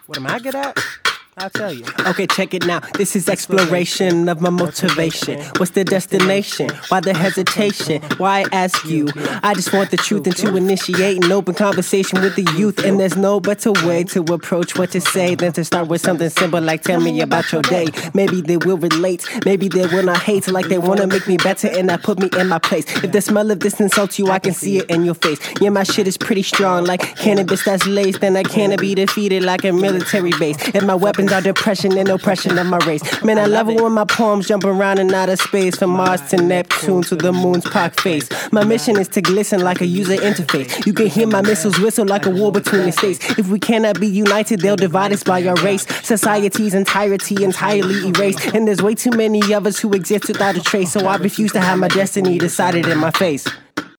What am I good at? I'll tell you. Okay, check it now. This is exploration of my motivation. What's the destination? Why the hesitation? Why ask you? I just want the truth and to initiate an open conversation with the youth. And there's no better way to approach what to say than to start with something simple like tell me about your day. Maybe they will relate. Maybe they will not hate like they want to make me better and not put me in my place. If the smell of this insults you, I can see it in your face. Yeah, my shit is pretty strong like cannabis that's laced. And I cannot be defeated like a military base. If my weapons are depression and oppression of my race. Man, I love it when my poems jump around in outer space. From Mars to Neptune to the moon's park face. My mission is to glisten like a user interface. You can hear my missiles whistle like a war between the states. If we cannot be united, they'll divide us by our race. Society's entirety entirely erased. And there's way too many of us who exist without a trace. So I refuse to have my destiny decided in my face.